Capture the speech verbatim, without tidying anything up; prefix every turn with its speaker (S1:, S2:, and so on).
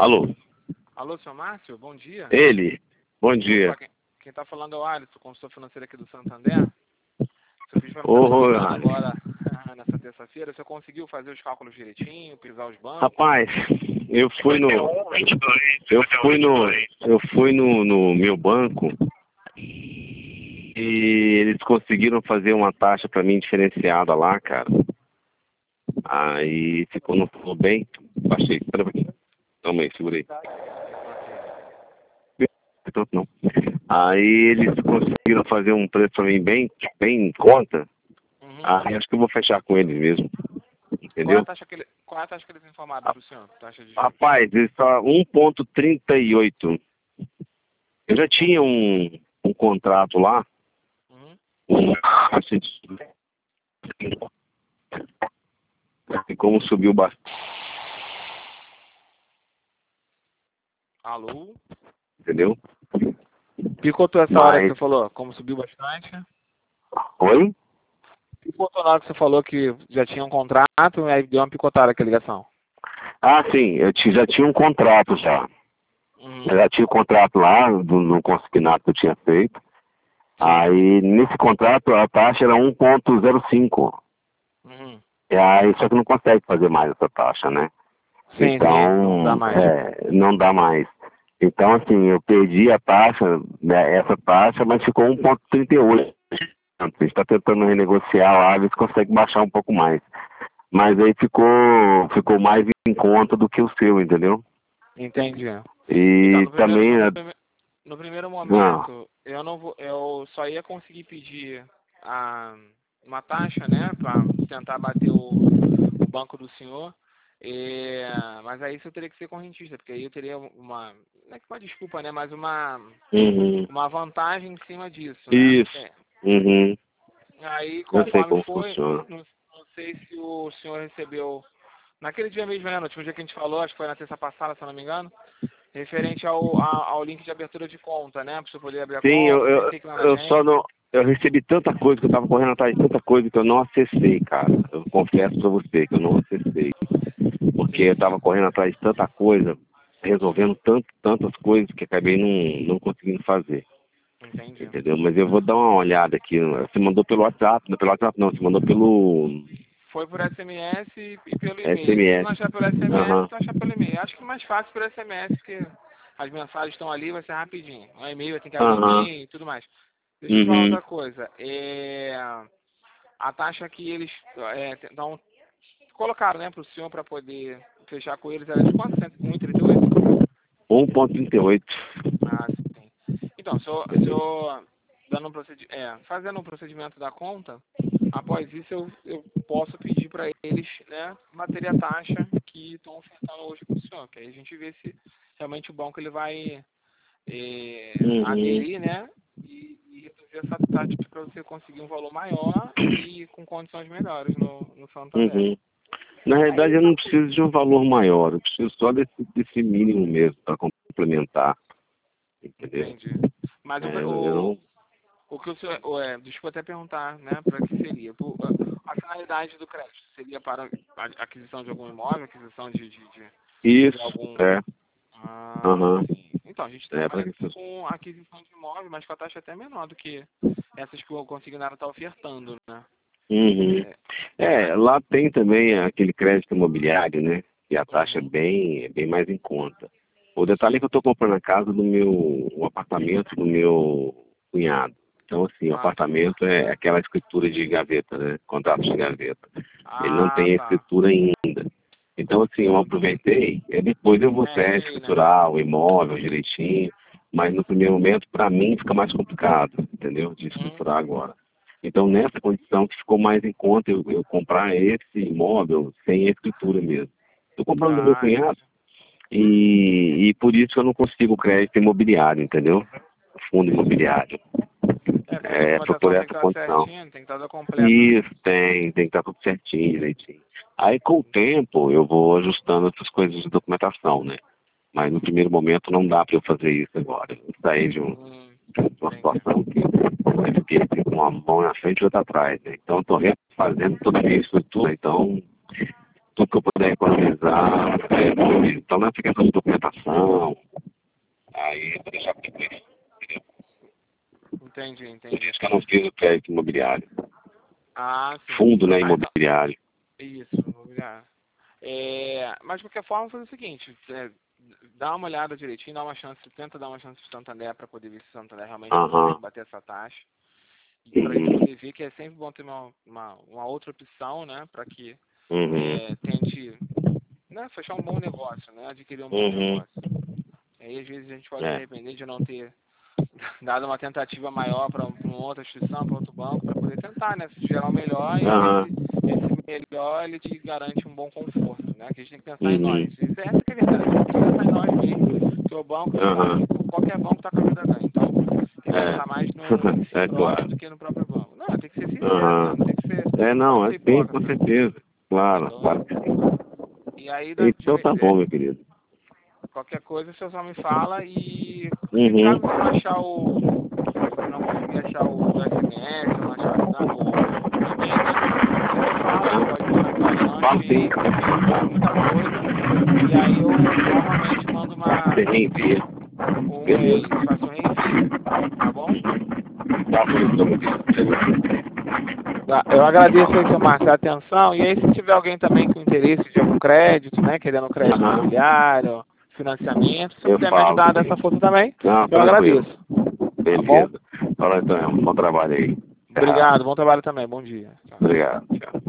S1: Alô?
S2: Alô, senhor Márcio? Bom dia.
S1: Ele? Bom dia.
S2: Opa, quem está falando é o Alisson, consultor financeiro aqui do Santander. O senhor pediu para me
S1: Ô,
S2: estar
S1: Alisson.
S2: agora, nessa terça-feira. O senhor conseguiu fazer os cálculos direitinho, pisar os bancos?
S1: Rapaz, eu fui no... Eu fui no... Eu fui no, no meu banco e eles conseguiram fazer uma taxa para mim diferenciada lá, cara. Aí ficou, não ficou bem. Baixei. Espera um pouquinho. Calma aí, segura aí. Tanto não. Aí eles conseguiram fazer um preço pra mim bem, bem em conta.
S2: Uhum.
S1: Aí acho que eu vou fechar com eles mesmo.
S2: Qual é
S1: Entendeu?
S2: a taxa que, ele, qual é a taxa que eles informaram para o senhor? Taxa de juros?
S1: Rapaz, eles só um ponto trinta e oito. Eu já tinha um, um contrato lá.
S2: Uhum.
S1: Um, e como subiu bastante.
S2: Alô?
S1: Entendeu?
S2: Picotou essa
S1: Mas...
S2: hora que você falou, como subiu bastante.
S1: Oi?
S2: Picotou na hora que você falou que já tinha um contrato, aí deu uma picotada aqui a ligação.
S1: Ah, sim, eu ti- já tinha um contrato já.
S2: Uhum.
S1: Eu já tinha o contrato lá, do, no consignado que eu tinha feito. Aí, nesse contrato, a taxa era um ponto zero cinco.
S2: Uhum.
S1: E aí, só que não consegue fazer mais essa taxa, né?
S2: Sim,
S1: Então,
S2: sim, não dá mais.
S1: é, não dá mais. Então, assim, eu perdi a taxa, né, essa taxa, mas ficou um ponto trinta e oito. A gente está tentando renegociar lá, ver se consegue baixar um pouco mais. Mas aí ficou, ficou mais em conta do que o seu, entendeu?
S2: Entendi. Então,
S1: E
S2: no primeiro,
S1: também...
S2: no,
S1: é,
S2: prime- no primeiro
S1: ah,
S2: momento, eu não vou, eu só ia conseguir pedir a, uma taxa, né, para tentar bater o, o banco do senhor. E, mas aí isso eu teria que ser correntista, porque aí eu teria uma, não é que uma desculpa, né, mas uma,
S1: uhum,
S2: uma vantagem em cima disso, né?
S1: isso.
S2: É.
S1: Uhum,
S2: Aí,
S1: eu sei
S2: conforme
S1: como
S2: foi,
S1: funciona.
S2: não, não sei se o senhor recebeu, naquele dia mesmo, né, no último dia que a gente falou, acho que foi na terça passada, se eu não me engano, referente ao, a- ao link de abertura de conta, né? Para você poder abrir a
S1: Sim, eu,
S2: conta, sem
S1: eu,
S2: ter que ir lá na
S1: eu só
S2: agência.
S1: não. Eu recebi tanta coisa que eu tava correndo atrás de tanta coisa que eu não acessei, cara. Eu confesso pra você que eu não acessei. Porque
S2: Sim,
S1: eu tava
S2: sim.
S1: correndo atrás de tanta coisa, resolvendo tanto, tantas coisas que acabei não, não conseguindo fazer.
S2: Entendi.
S1: Entendeu? Mas eu vou dar uma olhada aqui. Você mandou pelo WhatsApp, não pelo WhatsApp não, você mandou pelo
S2: Foi por S M S e, e pelo e-mail. Se
S1: S M S.
S2: não achar pelo S M S,
S1: Aham.
S2: então achar pelo e-mail. Acho que é mais fácil pelo S M S, porque as mensagens estão ali, vai ser rapidinho. O e-mail tem que abrir
S1: Aham.
S2: e-mail e tudo mais. Deixa eu te falar
S1: Uhum.
S2: outra coisa. É, a taxa que eles é, então, colocaram, né, para o senhor para poder fechar com eles era de quanto? um e trinta e oito?
S1: um ponto trinta e oito.
S2: Ah, sim. Então, se eu, se
S1: Entendeu?
S2: eu dando um procedi é, fazendo um procedimento da conta, após isso eu, eu posso pedir para eles, né, baterem a taxa que estão ofertando hoje para o senhor, que aí a gente vê se realmente o banco ele vai é,
S1: Uhum.
S2: aderir, né, e, e reduzir essa taxa para você conseguir um valor maior e com condições melhores no, no Santander.
S1: Uhum. Na realidade, eu não preciso de um valor maior, eu preciso só desse, desse mínimo mesmo para complementar, entendeu?
S2: Entendi. Mas o,
S1: É, eu, eu
S2: o,
S1: não...
S2: o que o senhor, o, é, deixa eu até perguntar, né, para que seria? Por, a, a finalidade do crédito seria para a aquisição de algum imóvel, aquisição de, de, de, de
S1: Isso,
S2: algum...
S1: é,
S2: Ah,
S1: aham,
S2: sim. Então, a gente
S1: é
S2: trabalha
S1: para que você...
S2: com aquisição de imóvel, mas com a taxa até menor do que essas que o consignado está ofertando, né?
S1: Uhum.
S2: É,
S1: É,
S2: mas,
S1: lá tem também aquele crédito imobiliário, né? E a taxa é
S2: uhum,
S1: bem, é bem mais em conta. O detalhe é
S2: sim.
S1: que eu estou comprando a casa do meu, o apartamento do meu cunhado. Então, assim, o
S2: Ah, sim.
S1: apartamento é aquela escritura de gaveta, né? Contrato de gaveta. Ele não
S2: Ah,
S1: tem a
S2: tá.
S1: escritura ainda. Então, assim, eu aproveitei, e depois eu vou
S2: É,
S1: até
S2: isso aí, né?
S1: escriturar o imóvel direitinho, mas no primeiro momento, para mim, fica mais complicado, entendeu? De
S2: Uhum.
S1: escriturar agora. Então, nessa condição que ficou mais em conta eu, eu comprar esse imóvel sem escritura mesmo. Estou comprando do meu
S2: Ah,
S1: cunhado
S2: entendi.
S1: e, e por isso eu não consigo crédito imobiliário, entendeu? Fundo
S2: Entendi.
S1: imobiliário.
S2: É, porque a
S1: É, foi por
S2: documentação tem que
S1: essa
S2: estar
S1: condição.
S2: certinha, tem que estar toda completa, né?
S1: Isso, tem, tem que estar tudo certinho, direitinho. Aí, com o tempo, eu vou ajustando essas coisas de documentação, né? Mas no primeiro momento não dá para eu fazer isso agora. Eu saí de, um,
S2: Hum,
S1: de uma
S2: entendi.
S1: situação que eu fiquei com uma mão na frente e outra atrás, né? Então, estou refazendo toda a minha estrutura, então tudo que eu puder economizar, é, bom, então não fica essa documentação, aí eu vou deixar por isso, entendeu?
S2: Entendi,
S1: Por
S2: entendi.
S1: isso que eu não fiz o crédito imobiliário.
S2: Ah, sim.
S1: Fundo, né,
S2: Ah, então,
S1: imobiliário.
S2: isso, imobiliário. É, mas de qualquer forma, fazer o seguinte, é, dá uma olhada direitinho, dá uma chance, tenta dar uma chance pro Santander para poder ver se o Santander realmente
S1: Aham.
S2: consegue bater essa taxa. E para a gente
S1: Uhum.
S2: poder ver que é sempre bom ter uma, uma, uma outra opção, né, para que
S1: Uhum.
S2: é, tente, né, fechar um bom negócio, né, adquirir um bom
S1: Uhum.
S2: negócio. E aí, às vezes, a gente pode se
S1: É.
S2: arrepender de não ter dado uma tentativa maior para uma outra instituição, para outro banco, para poder tentar, né, gerar o melhor, e
S1: Aham.
S2: esse, esse melhor, ele te garante um bom conforto, né, que a gente tem que pensar em
S1: Uhum.
S2: nós. Isso é essa que é a verdade, a gente tem que pensar em nós mesmo, porque o banco,
S1: Aham.
S2: qualquer banco está com a vida ganha, então tem que
S1: É.
S2: pensar mais no, em si
S1: É
S2: próprio
S1: claro.
S2: do que no próprio banco. Não, tem que ser sincero, né,
S1: Aham.
S2: não tem que ser,
S1: É,
S2: não
S1: não,
S2: pode
S1: é
S2: ser
S1: sim, com
S2: hipócrita.
S1: certeza. Claro,
S2: Então,
S1: claro que sim.
S2: e aí, da- de,
S1: Então tá bom, meu querido.
S2: qualquer coisa, você só me fala e se
S1: Uhum.
S2: caso você não achar o. Se não conseguir achar o S M S, ou não achar o, o e-mail, né? Você me fala, pode me chamar
S1: Fala
S2: antes
S1: sim.
S2: e perguntar muita coisa. E aí eu normalmente mando uma.
S1: Você reenvia.
S2: Um, é
S1: Beleza.
S2: isso, faço um reenvio. Tá bom?
S1: Tá bom, então, meu querido.
S2: Tá, eu agradeço aí, seu Márcio, a atenção. E aí, se tiver alguém também com interesse de algum crédito, né? Querendo crédito
S1: Aham.
S2: imobiliário, financiamento, se você
S1: Eu
S2: puder me
S1: falo,
S2: ajudar
S1: sim.
S2: dessa força também,
S1: Não,
S2: eu
S1: tranquilo.
S2: agradeço. Tá bom?
S1: Beleza. Fala então, bom trabalho aí. Tchau.
S2: Obrigado, bom trabalho também. Bom dia. Tchau.
S1: Obrigado. Tchau.